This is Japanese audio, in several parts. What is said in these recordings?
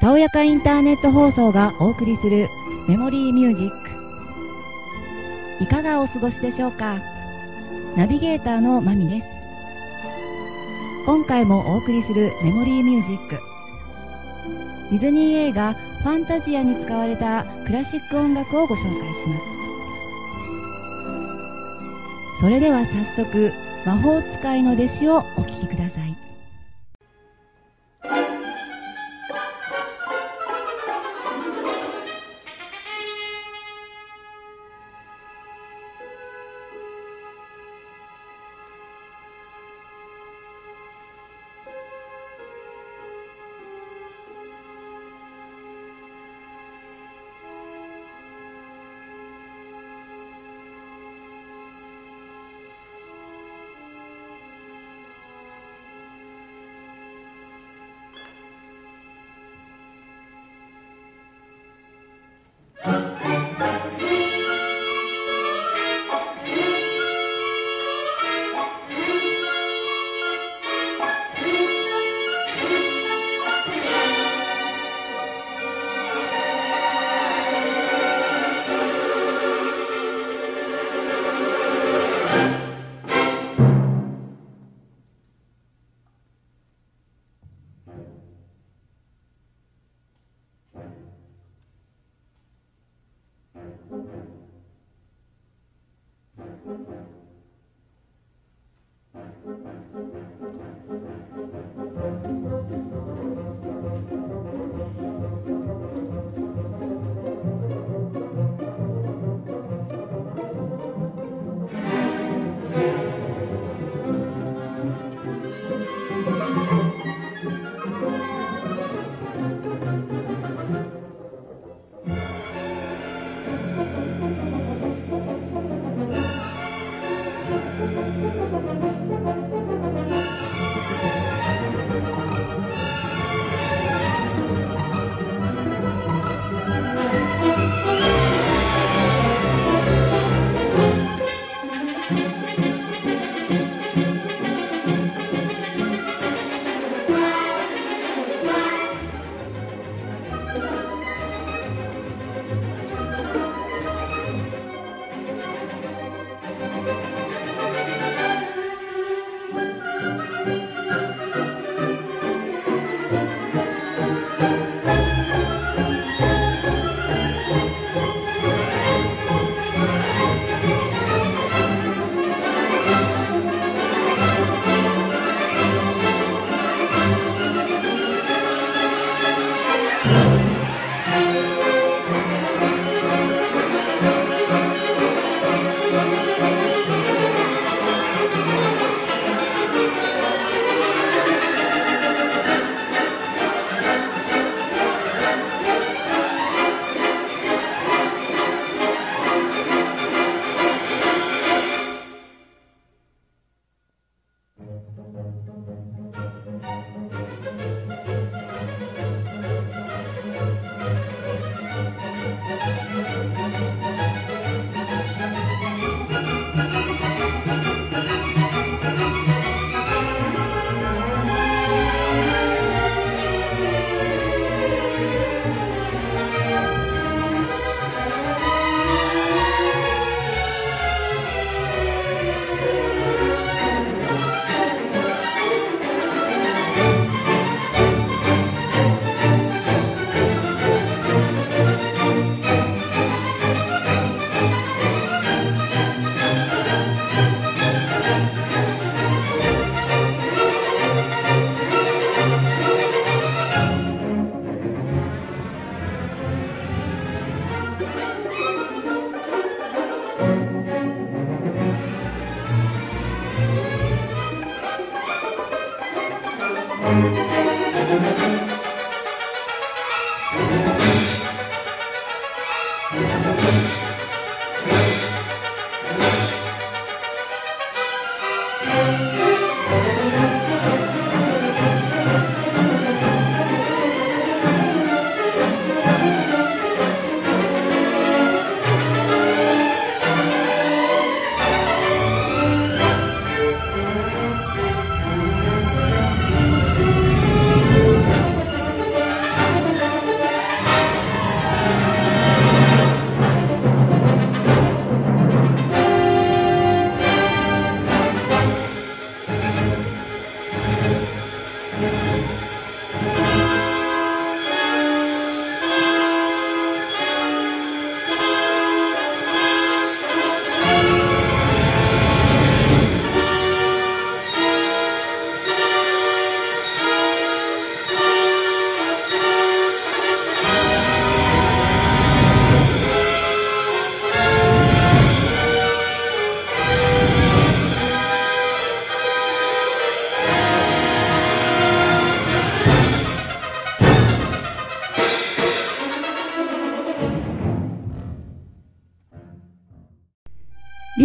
たおやかインターネット放送がお送りするメモリーミュージック、いかがお過ごしでしょうか。ナビゲーターのまみです。今回もお送りするメモリーミュージック、ディズニー映画ファンタジアに使われたクラシック音楽をご紹介します。それでは早速、魔法使いの弟子をお聴きください。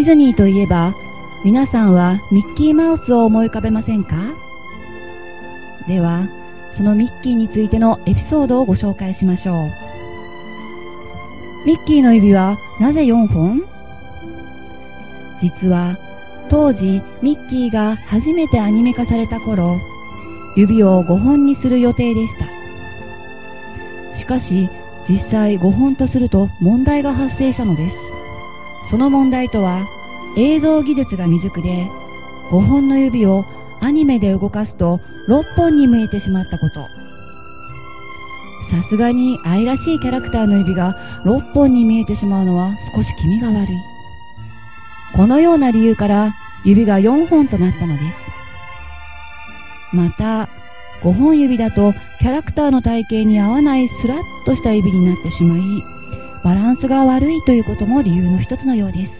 ディズニーといえば、皆さんはミッキーマウスを思い浮かべませんか？では、そのミッキーについてのエピソードをご紹介しましょう。ミッキーの指はなぜ4本？実は、当時ミッキーが初めてアニメ化された頃、指を5本にする予定でした。しかし、実際5本とすると問題が発生したのです。その問題とは、映像技術が未熟で、5本の指をアニメで動かすと6本に見えてしまったこと。さすがに愛らしいキャラクターの指が6本に見えてしまうのは少し気味が悪い。このような理由から指が4本となったのです。また、5本指だとキャラクターの体型に合わないスラッとした指になってしまい、バランスが悪いということも理由の一つのようです。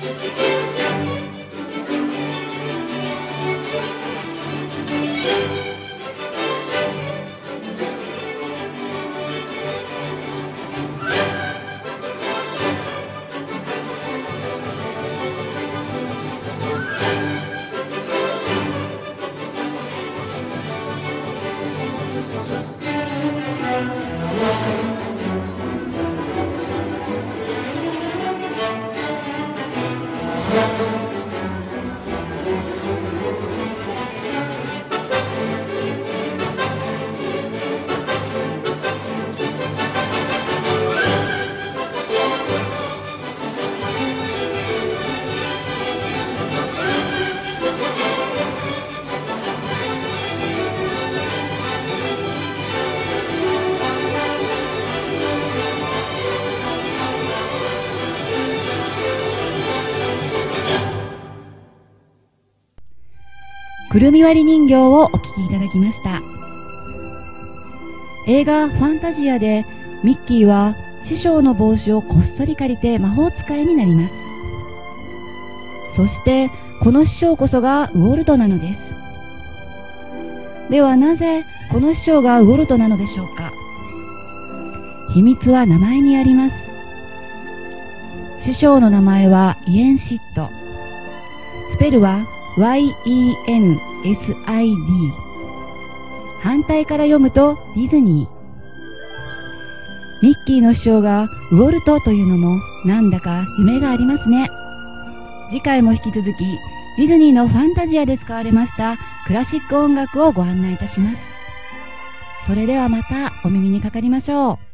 くるみ割り人形をお聴きいただきました。映画ファンタジアでミッキーは師匠の帽子をこっそり借りて魔法使いになります。そしてこの師匠こそがウォルトなのです。ではなぜこの師匠がウォルトなのでしょうか。秘密は名前にあります。師匠の名前はイエンシッド。スペルはYENSID。反対から読むとディズニー。ミッキーの師匠がウォルトというのもなんだか夢がありますね。次回も引き続きディズニーのファンタジアで使われましたクラシック音楽をご案内いたします。それではまたお耳にかかりましょう。